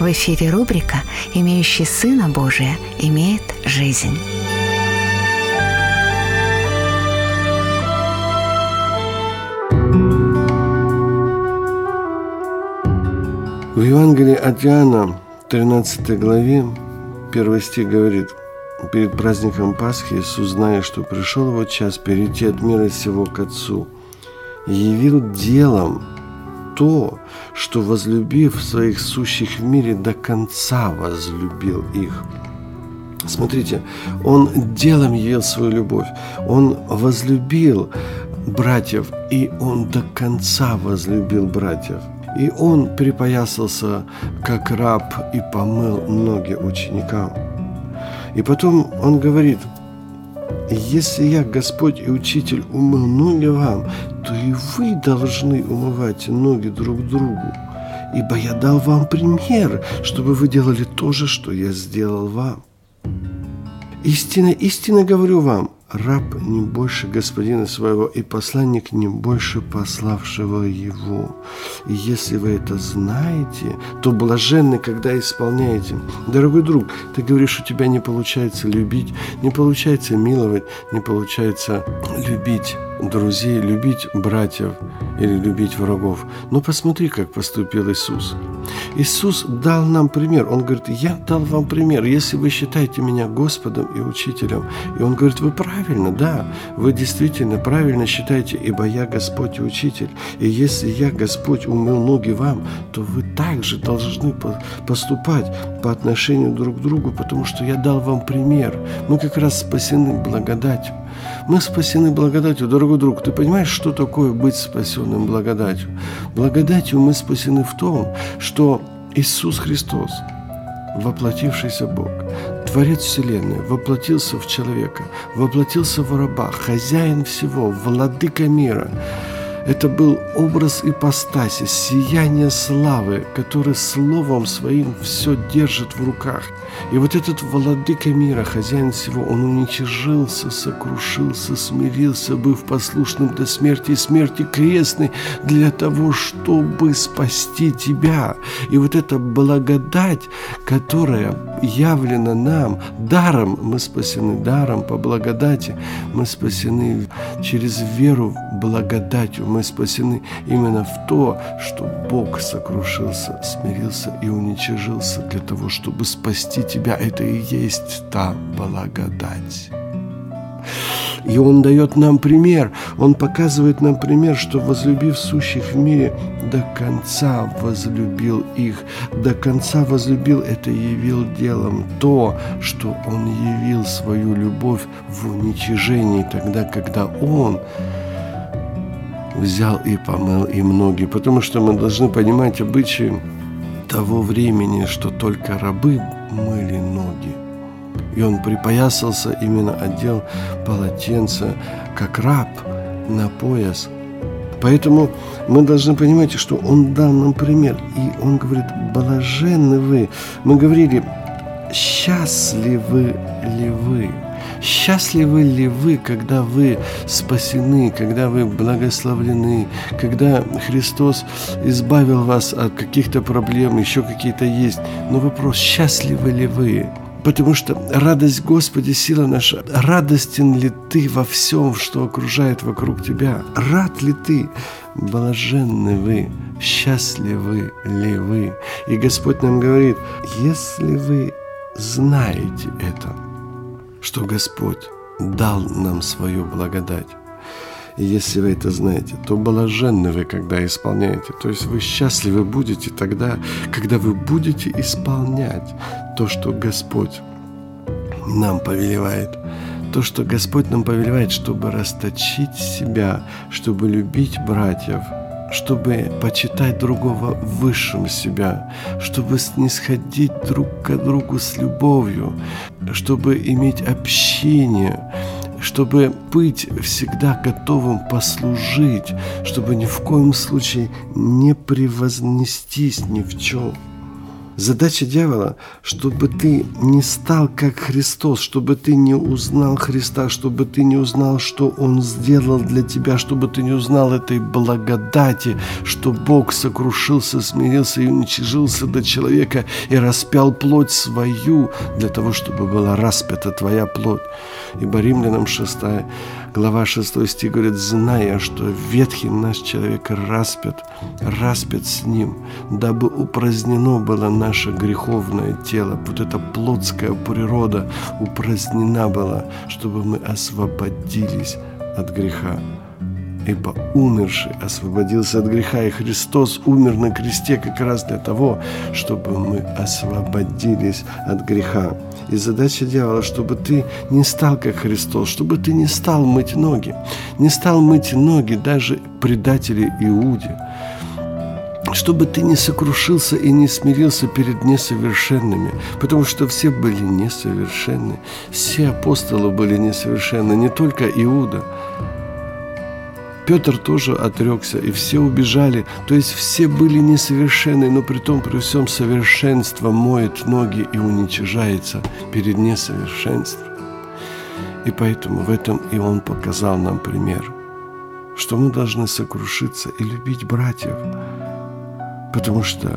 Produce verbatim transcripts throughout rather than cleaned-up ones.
В эфире рубрика «Имеющий Сына Божия имеет жизнь». В Евангелии от Иоанна, тринадцатой главе, первый стих говорит: «Перед праздником Пасхи Иисус, зная, что пришел его час перейти от мира сего к Отцу, явил делом то, что, возлюбив своих сущих в мире, до конца возлюбил их». Смотрите, Он делом явил свою любовь. Он возлюбил братьев, и Он до конца возлюбил братьев. И Он припоясался, как раб, и помыл ноги ученикам. И потом Он говорит: «Если я, Господь и Учитель, умыл ноги вам, то и вы должны умывать ноги друг другу. Ибо я дал вам пример, чтобы вы делали то же, что я сделал вам. Истинно, истинно говорю вам, раб не больше господина своего, и посланник не больше пославшего его. И если вы это знаете, то блаженны, когда исполняете». Дорогой друг, ты говоришь, у тебя не получается любить, не получается миловать, не получается любить друзей, любить братьев или любить врагов. Но посмотри, как поступил Иисус. Иисус дал нам пример. Он говорит: «Я дал вам пример. Если вы считаете меня Господом и Учителем». И Он говорит: «Вы правильно, да, вы действительно правильно считаете, ибо я Господь и Учитель. И если я, Господь, умыл ноги вам, то вы также должны поступать по отношению друг к другу, потому что я дал вам пример». Мы как раз спасены благодатью. Мы спасены благодатью. Дорогой друг, ты понимаешь, что такое быть спасенным благодатью? Благодатью мы спасены в том, что Иисус Христос, воплотившийся Бог, Творец Вселенной, воплотился в человека, воплотился в раба, хозяин всего, владыка мира. Это был образ ипостаси, сияние славы, который словом своим все держит в руках. И вот этот владыка мира, хозяин всего, он уничижился, сокрушился, смирился, быв послушным до смерти и смерти крестной, для того, чтобы спасти тебя. И вот эта благодать, которая явлена нам даром, мы спасены даром по благодати, мы спасены через веру благодатью, мы спасены именно в то, что Бог сокрушился, смирился и уничижился для того, чтобы спасти тебя. Это и есть та благодать. И Он дает нам пример. Он показывает нам пример, что, возлюбив сущих в мире, до конца возлюбил их. До конца возлюбил — это явил делом то, что Он явил свою любовь в уничижении, тогда, когда Он взял и помыл им ноги. Потому что мы должны понимать обычаи того времени, что только рабы мыли ноги. И Он припоясался, именно одел полотенце, как раб, на пояс. Поэтому мы должны понимать, что Он дал нам пример. И Он говорит: блаженны вы. Мы говорили: счастливы ли вы? Счастливы ли вы, когда вы спасены, когда вы благословлены, когда Христос избавил вас от каких-то проблем, еще какие-то есть? Но вопрос: счастливы ли вы? Потому что радость Господи, сила наша. Радостен ли ты во всем, что окружает вокруг тебя? Рад ли ты? Блаженны вы, счастливы ли вы? И Господь нам говорит: если вы знаете это, что Господь дал нам свою благодать, и если вы это знаете, то блаженны вы, когда исполняете. То есть вы счастливы будете тогда, когда вы будете исполнять то, что Господь нам повелевает. То, что Господь нам повелевает, чтобы расточить себя, чтобы любить братьев, чтобы почитать другого высшим себя, чтобы снисходить друг к другу с любовью, чтобы иметь общение, чтобы быть всегда готовым послужить, чтобы ни в коем случае не превознестись ни в чем. Задача дьявола, чтобы ты не стал как Христос, чтобы ты не узнал Христа, чтобы ты не узнал, что Он сделал для тебя, чтобы ты не узнал этой благодати, что Бог сокрушился, смирился и уничижился до человека и распял плоть свою для того, чтобы была распята твоя плоть. Ибо Римлянам шестая глава шестой стих говорит: «Зная, что ветхий наш человек распят, распят с ним, дабы упразднено было наше греховное тело». Вот эта плотская природа упразднена была, чтобы мы освободились от греха. Ибо умерший освободился от греха, и Христос умер на кресте как раз для того, чтобы мы освободились от греха. И задача дьявола, чтобы ты не стал как Христос, чтобы ты не стал мыть ноги, не стал мыть ноги даже предателю Иуде, чтобы ты не сокрушился и не смирился перед несовершенными, потому что все были несовершенны, все апостолы были несовершенны, не только Иуда. Петр тоже отрекся, и все убежали. То есть все были несовершенны, но при том, при всем совершенство моет ноги и уничижается перед несовершенством. И поэтому в этом и Он показал нам пример, что мы должны сокрушиться и любить братьев, потому что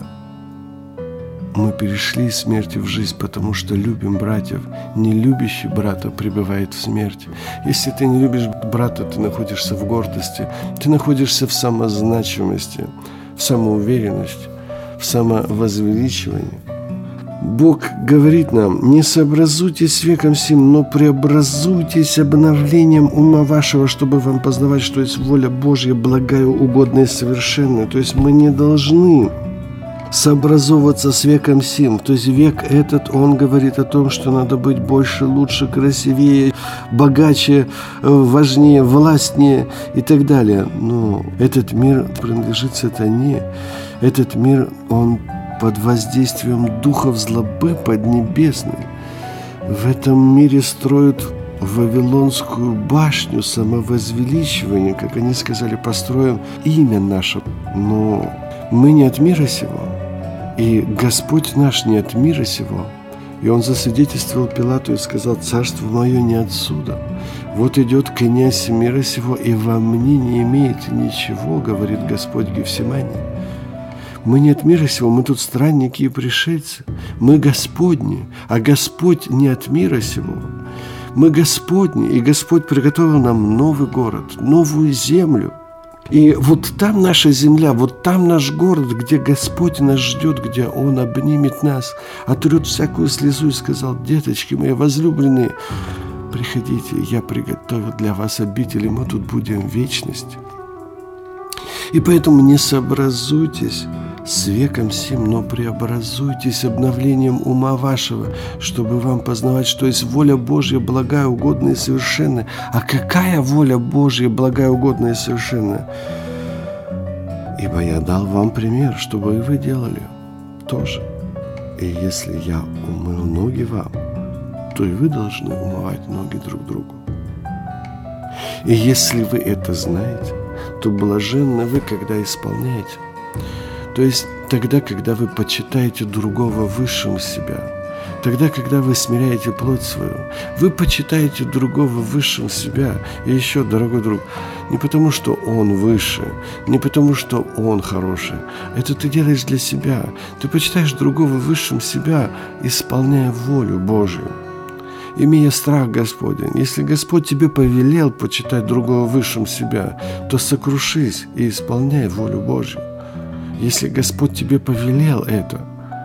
мы перешли из смерти в жизнь, потому что любим братьев. Не любящий брата пребывает в смерти. Если ты не любишь брата, ты находишься в гордости, ты находишься в самозначимости, в самоуверенности, в самовозвеличивании. Бог говорит нам: не сообразуйтесь с веком сим, но преобразуйтесь обновлением ума вашего, чтобы вам познавать, что есть воля Божья, благая, угодная и совершенная. То есть мы не должны сообразовываться с веком сим. То есть век этот, он говорит о том, что надо быть больше, лучше, красивее, богаче, важнее, властнее и так далее. Но этот мир принадлежит сатане. Этот мир, он под воздействием духов злобы поднебесной. В этом мире строят Вавилонскую башню самовозвеличивания, как они сказали, построим имя наше. Но мы не от мира сего, и Господь наш не от мира сего. И Он засвидетельствовал Пилату и сказал: «Царство мое не отсюда. Вот идет князь мира сего, и во мне не имеет ничего, говорит Господь Гефсимании». Мы не от мира сего, мы тут странники и пришельцы. Мы Господни, а Господь не от мира сего. Мы Господни, и Господь приготовил нам новый город, новую землю. И вот там наша земля, вот там наш город, где Господь нас ждет, где Он обнимет нас, отрет всякую слезу и сказал: «Деточки мои возлюбленные, приходите, я приготовил для вас обитель, и мы тут будем в вечности». И поэтому не сообразуйтесь с веком сим, но преобразуйтесь обновлением ума вашего, чтобы вам познавать, что есть воля Божья, благая, угодная и совершенная. А какая воля Божья, благая, угодная и совершенная? Ибо я дал вам пример, чтобы и вы делали тоже. И если я умыл ноги вам, то и вы должны умывать ноги друг другу. И если вы это знаете, то блаженны вы, когда исполняете. То есть тогда, когда вы почитаете другого высшим себя, тогда, когда вы смиряете плоть свою, вы почитаете другого высшим себя. И еще, дорогой друг, не потому, что он выше, не потому, что он хороший. Это ты делаешь для себя. Ты почитаешь другого высшим себя, исполняя волю Божию, имея страх Господень. Если Господь тебе повелел почитать другого высшим себя, то сокрушись и исполняй волю Божью. Если Господь тебе повелел это,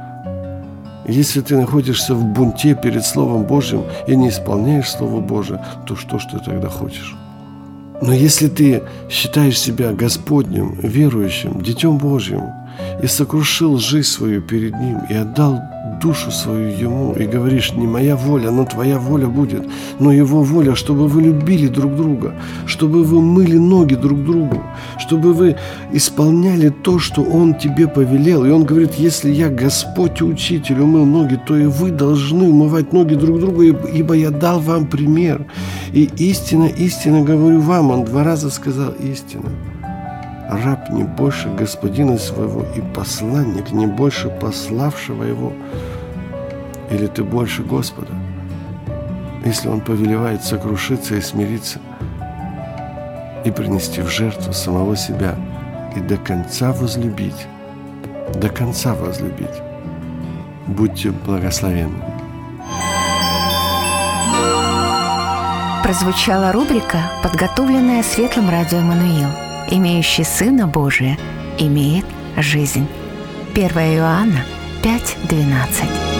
если ты находишься в бунте перед Словом Божьим и не исполняешь Слово Божие, то что ж ты тогда хочешь? Но если ты считаешь себя Господним, верующим, Детем Божьим, и сокрушил жизнь свою перед Ним, и отдал душу свою Ему, и говоришь: не моя воля, но Твоя воля будет, но Его воля, чтобы вы любили друг друга, чтобы вы мыли ноги друг другу, чтобы вы исполняли то, что Он тебе повелел. И Он говорит: если я, Господь и Учитель, умыл ноги, то и вы должны умывать ноги друг другу, ибо я дал вам пример. И истинно, истинно говорю вам, Он два раза сказал истину. раб не больше господина своего, и посланник не больше пославшего его? Или ты больше Господа, если Он повелевает сокрушиться и смириться, и принести в жертву самого себя, и до конца возлюбить, до конца возлюбить? Будьте благословенны. Прозвучала рубрика, подготовленная Светлым Радио Эммануил. «Имеющий Сына Божия имеет жизнь». первое Иоанна пять двенадцать.